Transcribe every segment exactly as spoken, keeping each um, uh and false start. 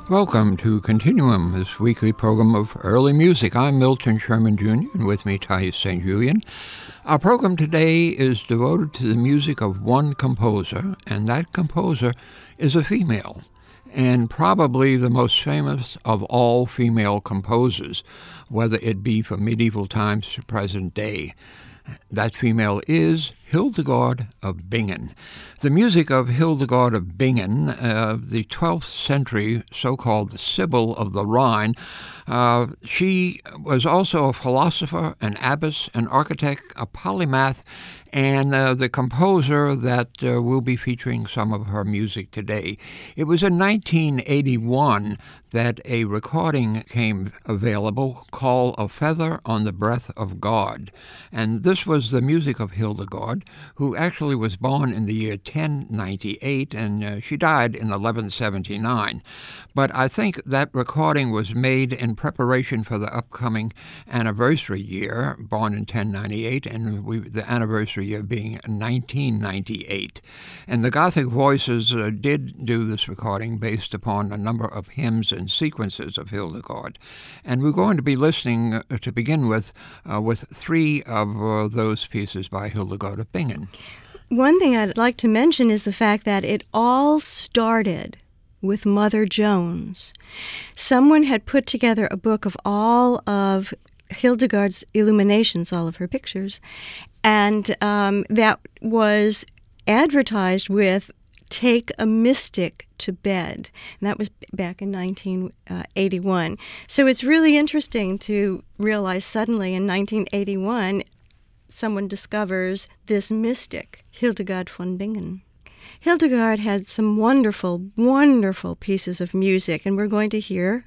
Welcome to Continuum, this weekly program of early music. I'm Milton Sherman Junior and with me Thais Saint Julian. Our program today is devoted to the music of one composer, and that composer is a female, and probably the most famous of all female composers, whether it be from medieval times to present day. That female is Hildegard of Bingen. The music of Hildegard of Bingen, uh, the twelfth century so-called Sibyl of the Rhine, uh, she was also a philosopher, an abbess, an architect, a polymath, and uh, the composer that uh, will be featuring some of her music today. It was in nineteen eighty-one that a recording came available called A Feather on the Breath of God. And this was the music of Hildegard, who actually was born in the year ten ninety-eight, and uh, she died in eleven seventy-nine. But I think that recording was made in preparation for the upcoming anniversary year, born in ten ninety-eight, and we, the anniversary year being nineteen ninety-eight. And the Gothic Voices uh, did do this recording based upon a number of hymns and sequences of Hildegard. And we're going to be listening uh, to begin with, uh, with three of uh, those pieces by Hildegard of Bingen. One thing I'd like to mention is the fact that it all started with Mother Jones. Someone had put together a book of all of Hildegard's illuminations, all of her pictures, and um, that was advertised with "Take a Mystic to Bed." And that was back in nineteen eighty-one. So it's really interesting to realize suddenly in nineteen eighty-one, someone discovers this mystic, Hildegard von Bingen. Hildegard had some wonderful, wonderful pieces of music, and we're going to hear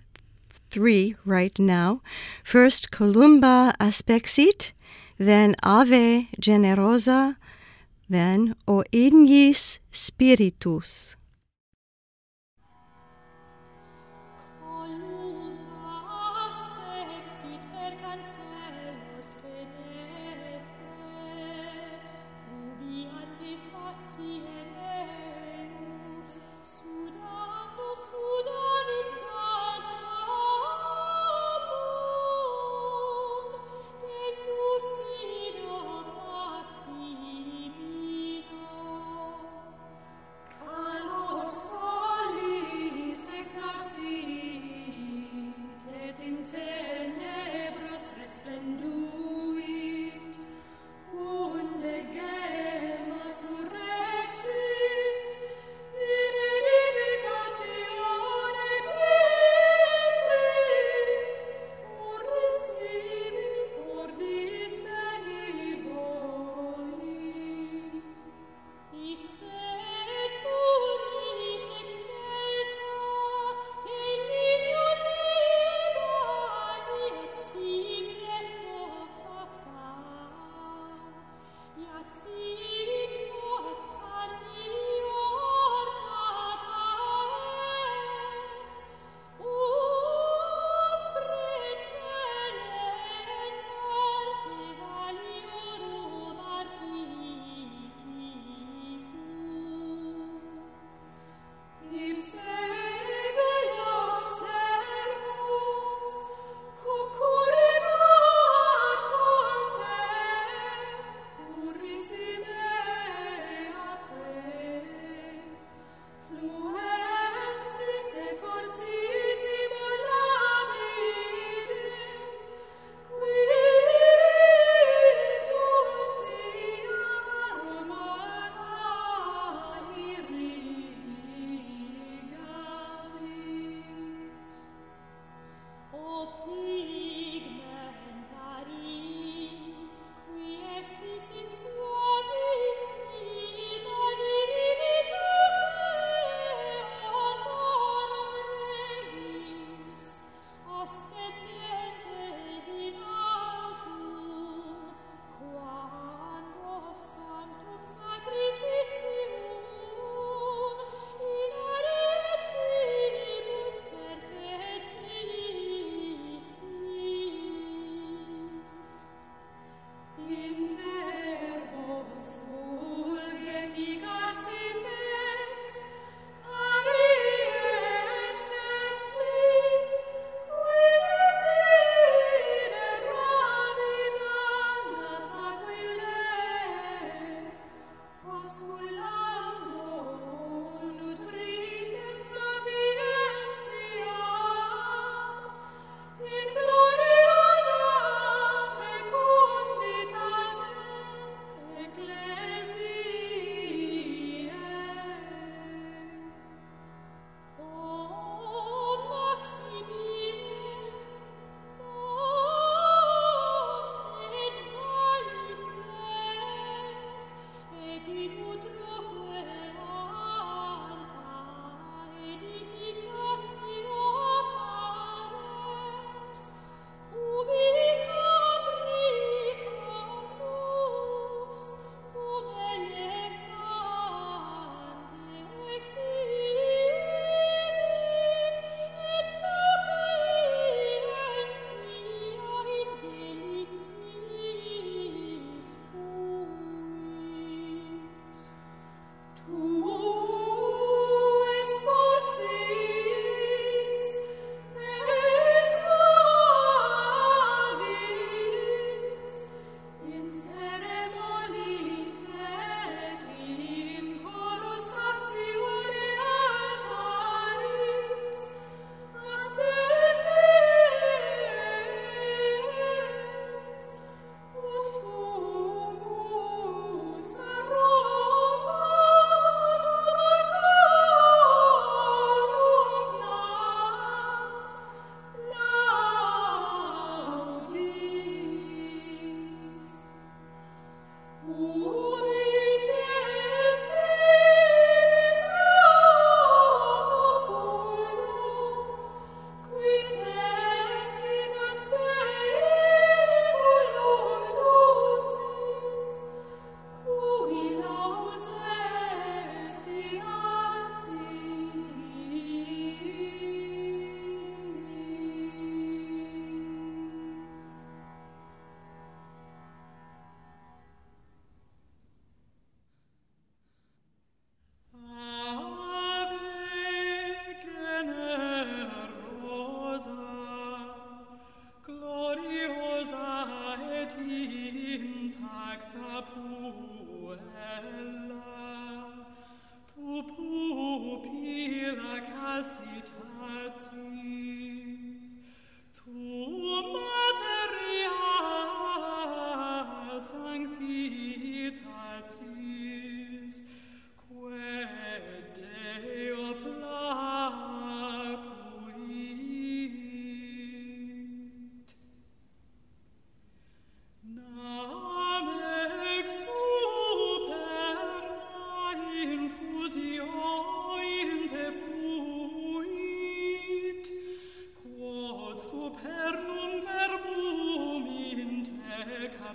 three right now. First, Columba Aspexit, then Ave Generosa, then O Ignis Spiritus. Hello.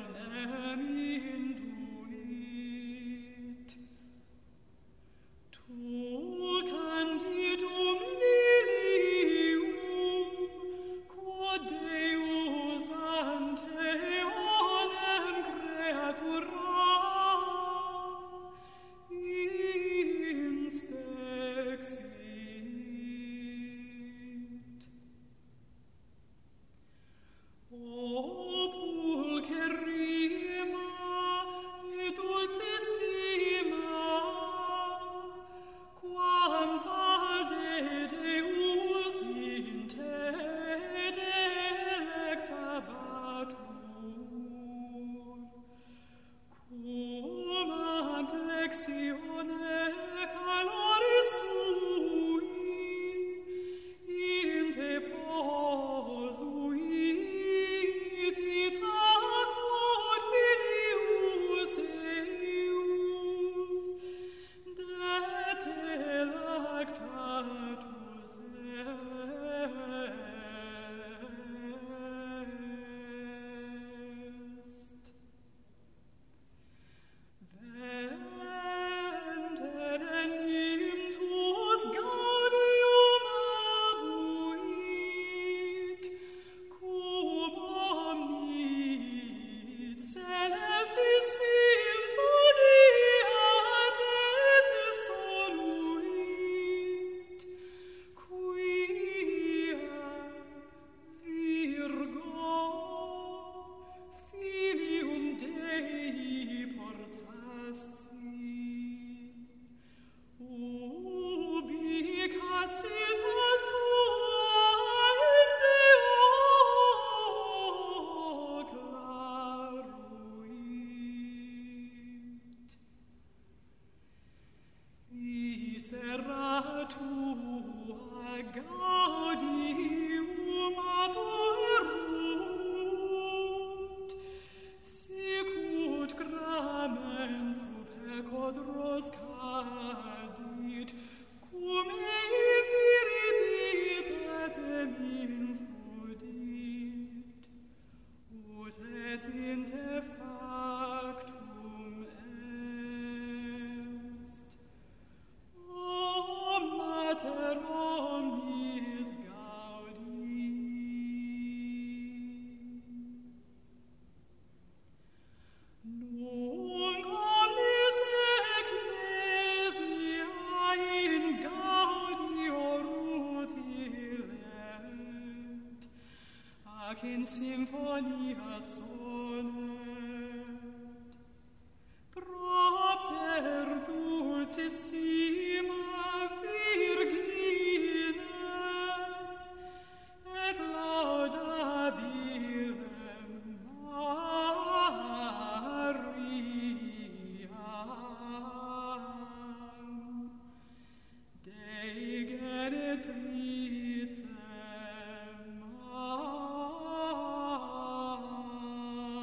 in symphonia sonet, propter dulcissima Virgine, et laudabilem Mariam, Dei genitricem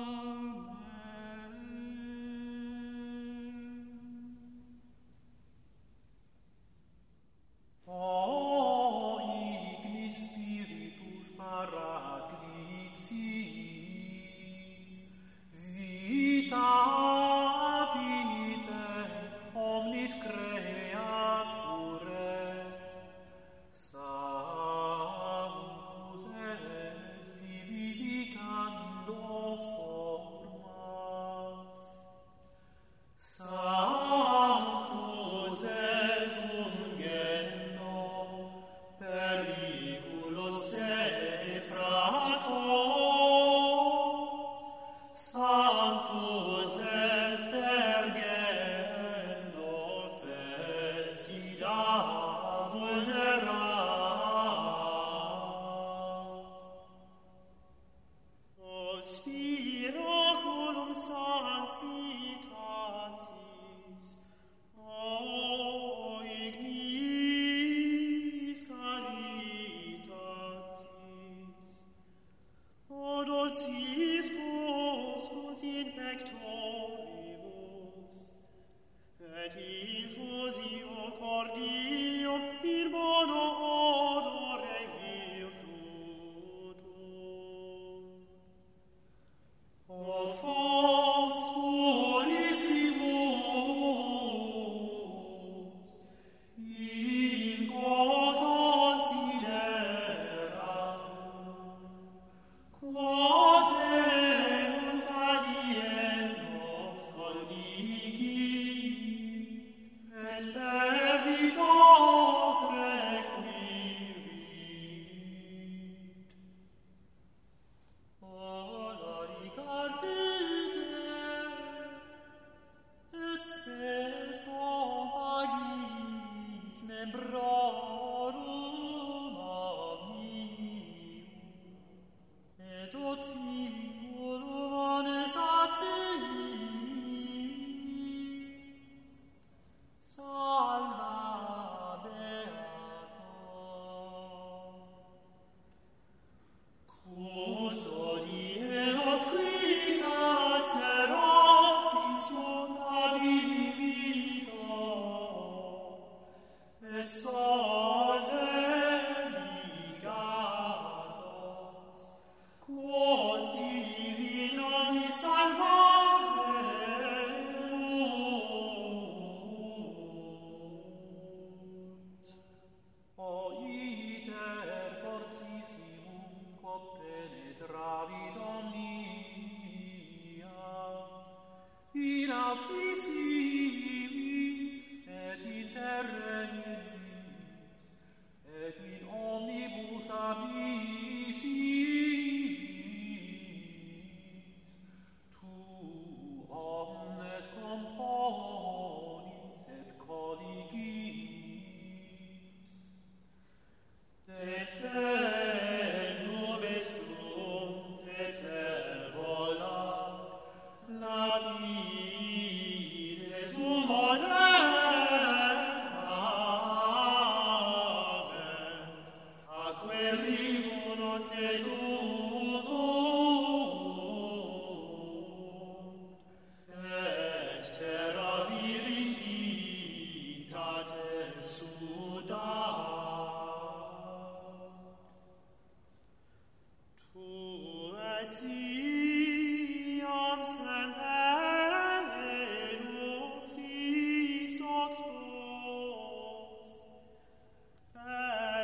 teravit omnia, in altissimis et in terra ignis, et in omnibus abyssis, tu omnes componis et colligis, et te nubes sunt, et te volat, lapides humonem, amen, aque rivunos sedudunt, et terra viriditatem sudat. Tu et iam semperus is doctos, per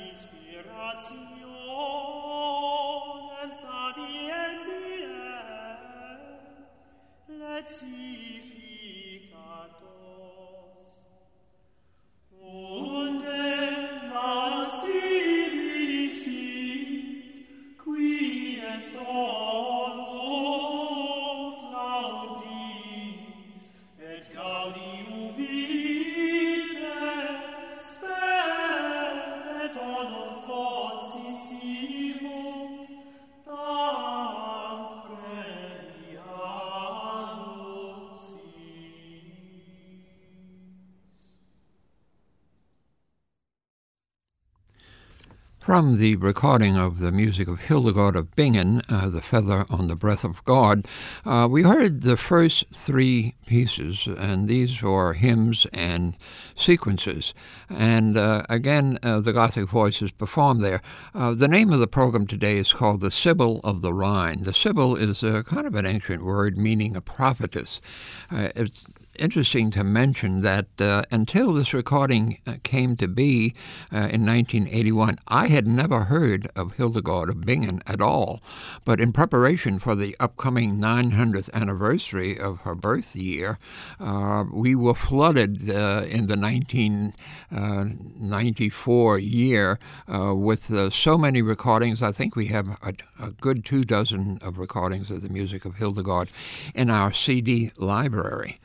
inspirationem sapientiae lecificatos, und in nos dimisit, qui es solus laudis, et gaudium vitae spes, et honor fortissimus, dans premialus sis. From the recording of the music of Hildegard of Bingen, uh, The Feather on the Breath of God, uh, we heard the first three pieces, and these were hymns and sequences. And uh, again, uh, the Gothic voices performed there. Uh, the name of the program today is called The Sibyl of the Rhine. The Sibyl is a kind of an ancient word meaning a prophetess. Uh, it's interesting to mention that uh, until this recording uh, came to be uh, in nineteen eighty-one, I had never heard of Hildegard of Bingen at all. But in preparation for the upcoming nine hundredth anniversary of her birth year, uh, we were flooded uh, in the nineteen ninety-four year uh, with uh, so many recordings. I think we have a, a good two dozen of recordings of the music of Hildegard in our C D library.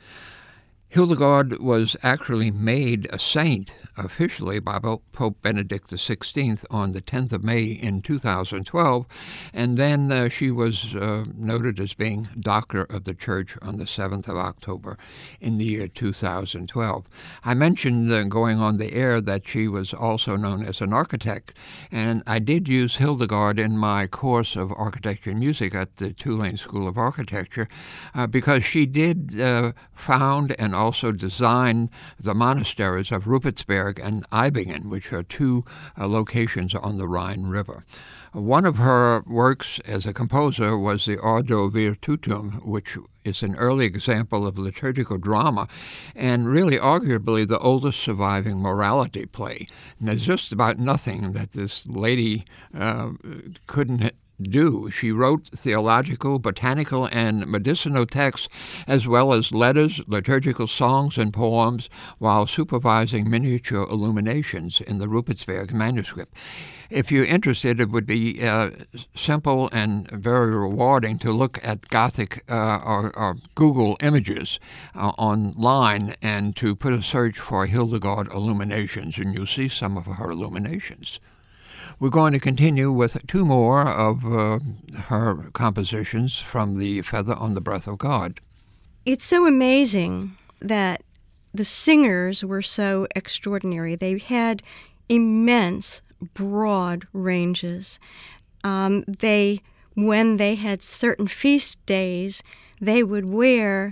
Hildegard was actually made a saint officially by Pope Benedict the sixteenth on the tenth of May in two thousand twelve, and then uh, she was uh, noted as being Doctor of the Church on the seventh of October in the year two thousand twelve. I mentioned uh, going on the air that she was also known as an architect, and I did use Hildegard in my course of architecture and music at the Tulane School of Architecture uh, because she did uh, found and also designed the monasteries of Rupertsberg and Eibingen, which are two uh, locations on the Rhine River. One of her works as a composer was the Ordo Virtutum, which is an early example of liturgical drama and really arguably the oldest surviving morality play. And there's just about nothing that this lady uh, couldn't do. She wrote theological, botanical, and medicinal texts, as well as letters, liturgical songs, and poems, while supervising miniature illuminations in the Rupertsberg manuscript. If you're interested, it would be uh, simple and very rewarding to look at Gothic uh, or, or Google images uh, online and to put a search for Hildegard illuminations, and you'll see some of her illuminations. We're going to continue with two more of uh, her compositions from The Feather on the Breath of God. It's so amazing that the singers were so extraordinary. They had immense, broad ranges. Um, they, when they had certain feast days, they would wear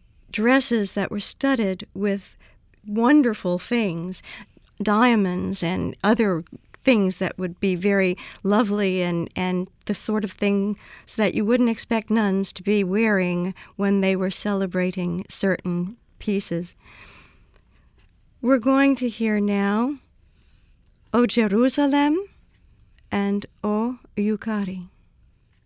dresses that were studded with wonderful things, diamonds and other things that would be very lovely and, and the sort of things that you wouldn't expect nuns to be wearing when they were celebrating certain pieces. We're going to hear now O Jerusalem and O Euchari.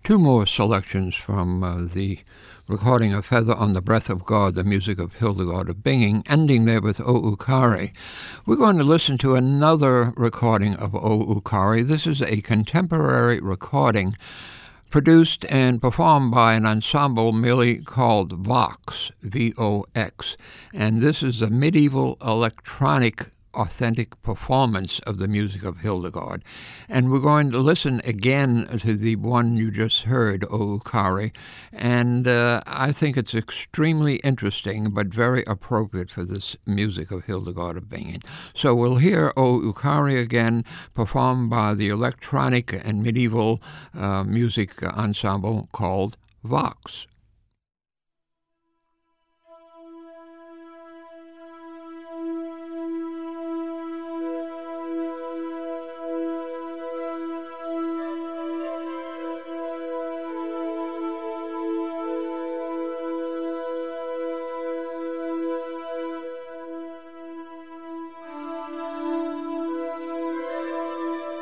Two more selections from uh, the recording of Feather on the Breath of God, the music of Hildegard of Bingen, ending there with O Ukari. We're going to listen to another recording of O Ukari. This is a contemporary recording produced and performed by an ensemble merely called Vox, V O X, and this is a medieval electronic authentic performance of the music of Hildegard. And we're going to listen again to the one you just heard, O Ukari, and uh, I think it's extremely interesting but very appropriate for this music of Hildegard of Bingen. So we'll hear O Ukari again, performed by the electronic and medieval uh, music ensemble called Vox.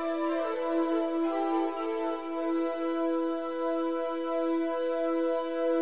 Thank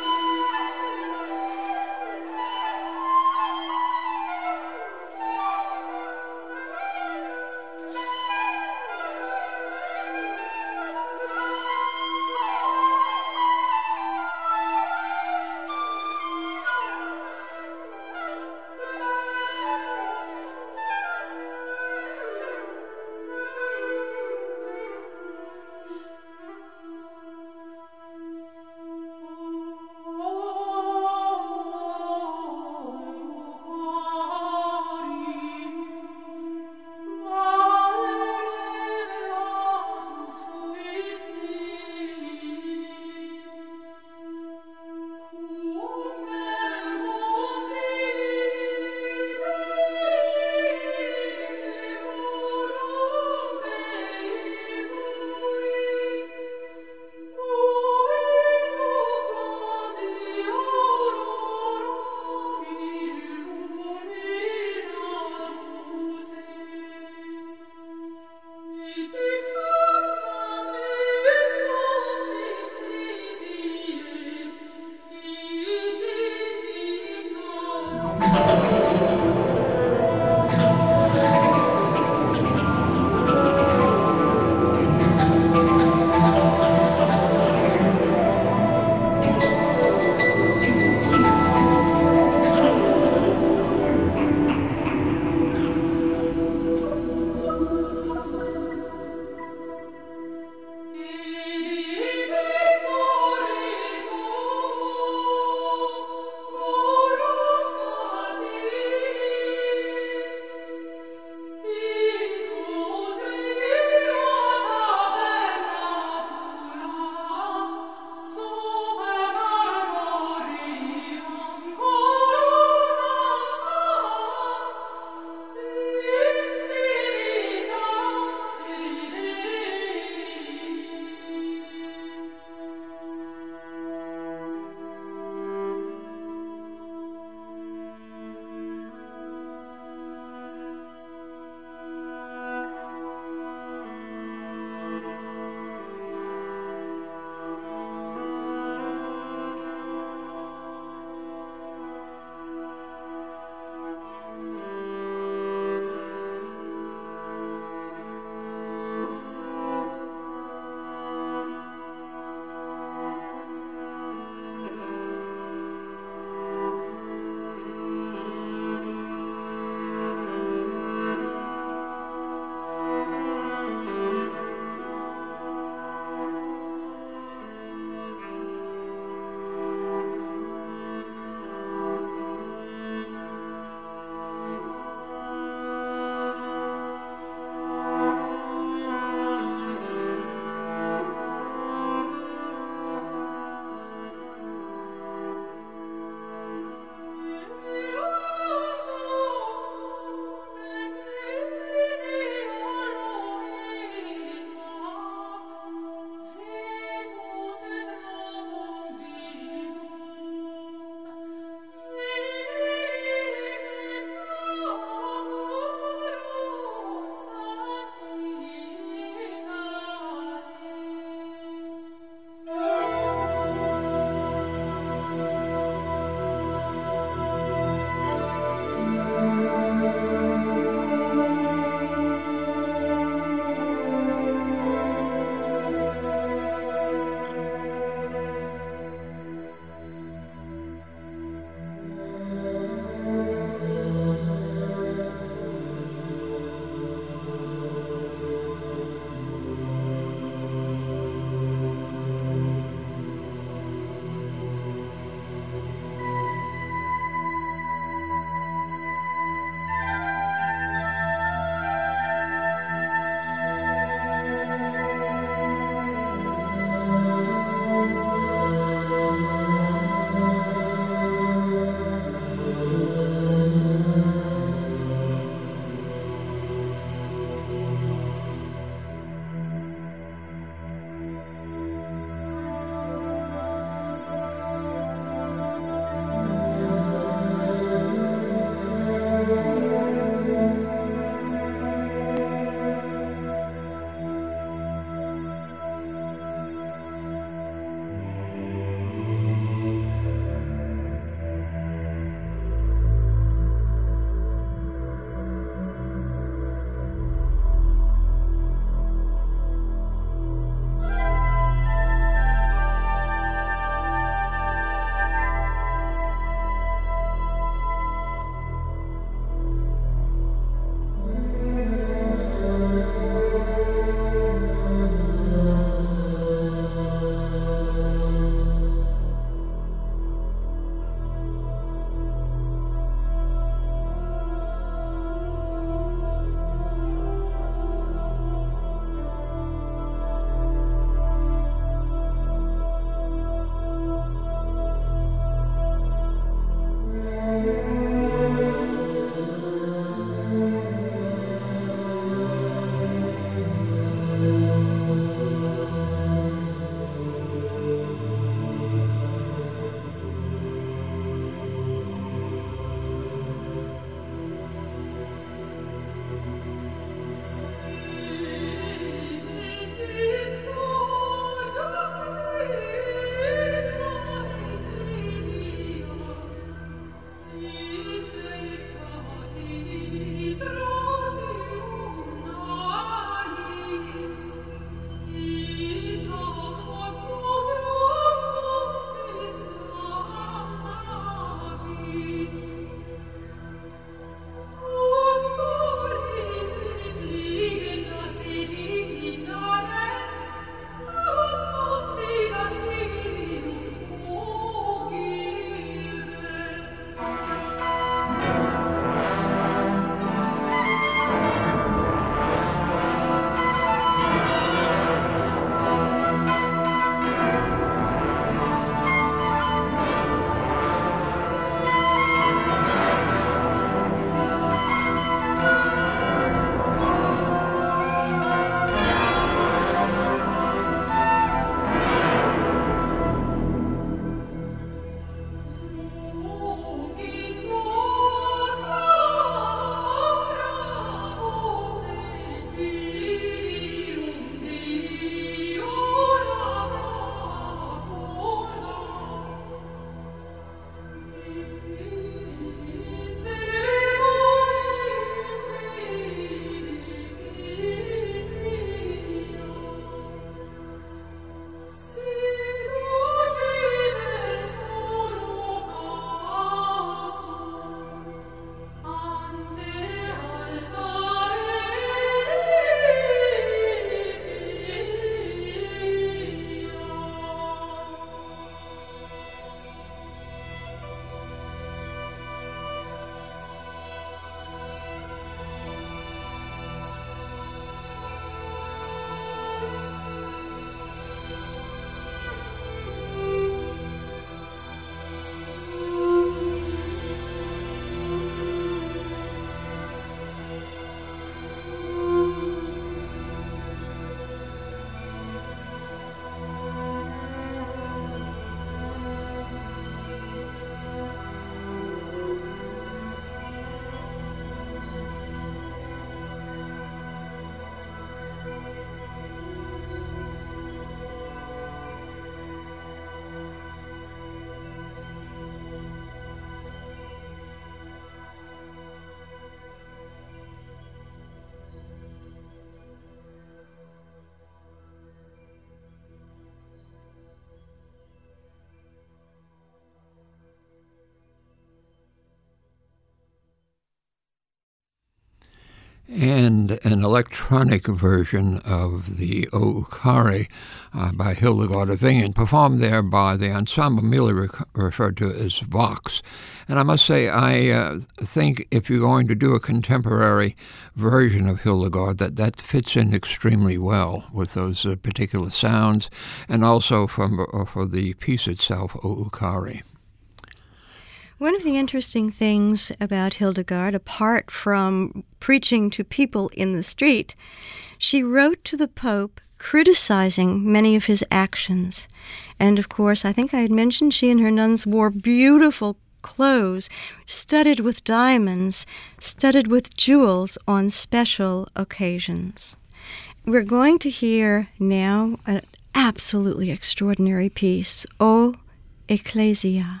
and an electronic version of the O Ukari uh, by Hildegard of Bingen, performed there by the ensemble merely rec- referred to as Vox. And I must say, I uh, think if you're going to do a contemporary version of Hildegard, that that fits in extremely well with those uh, particular sounds, and also from uh, for the piece itself, O Ukari. One of the interesting things about Hildegard, apart from preaching to people in the street, she wrote to the Pope criticizing many of his actions. And of course, I think I had mentioned she and her nuns wore beautiful clothes, studded with diamonds, studded with jewels on special occasions. We're going to hear now an absolutely extraordinary piece, O Ecclesia.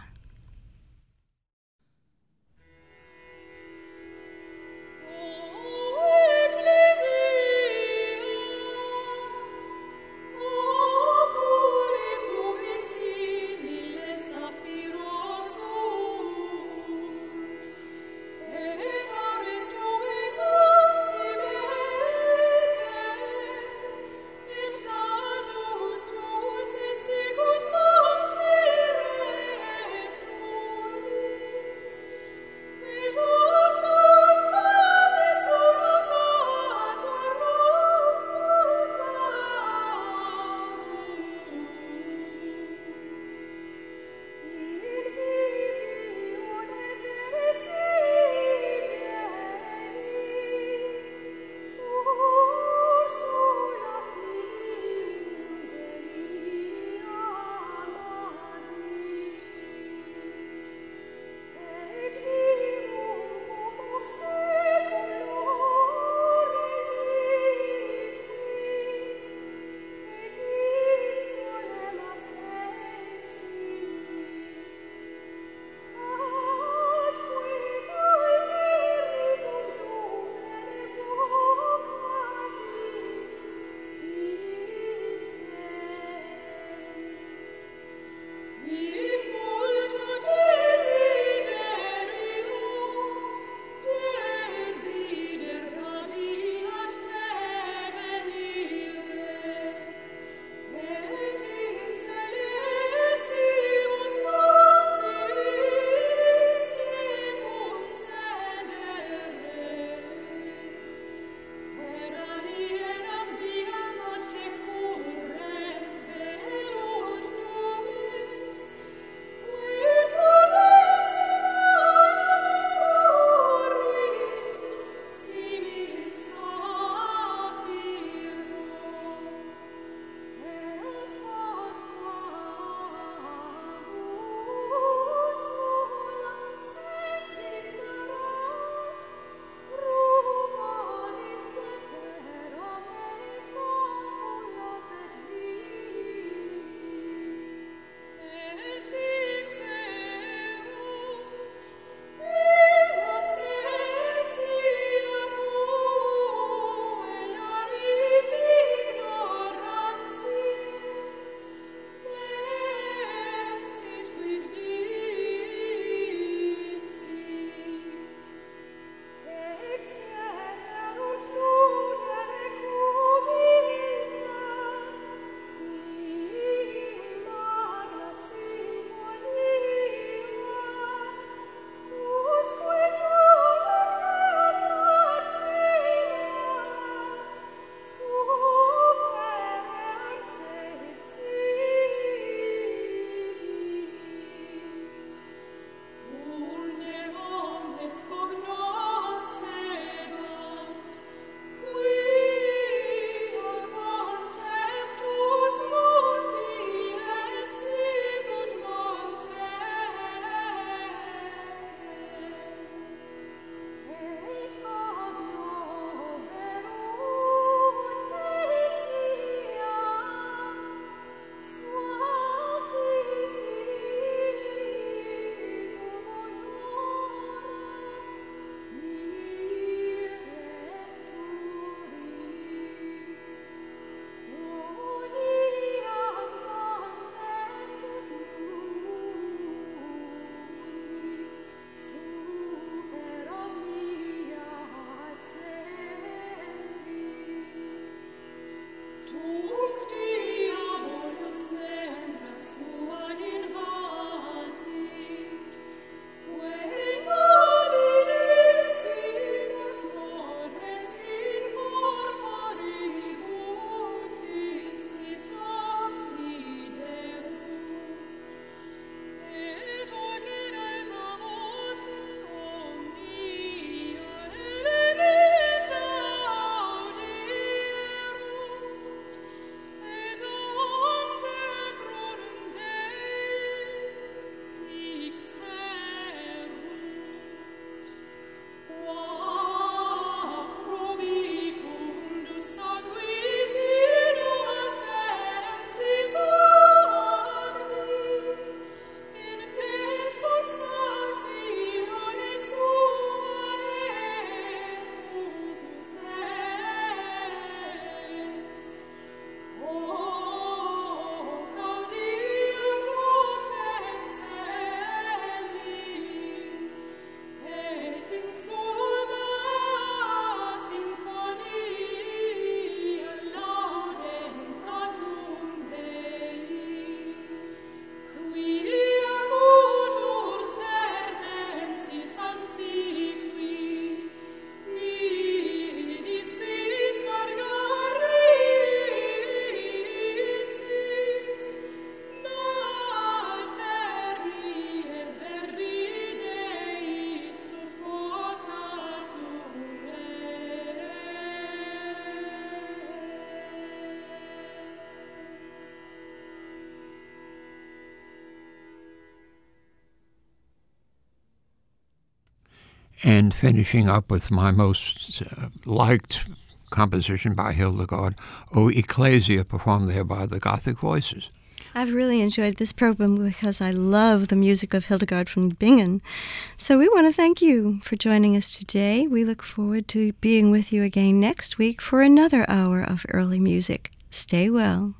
Casus tuus esse gut mons and finishing up with my most uh, liked composition by Hildegard, O Ecclesia, performed there by the Gothic Voices. I've really enjoyed this program because I love the music of Hildegard von Bingen. So we want to thank you for joining us today. We look forward to being with you again next week for another hour of early music. Stay well.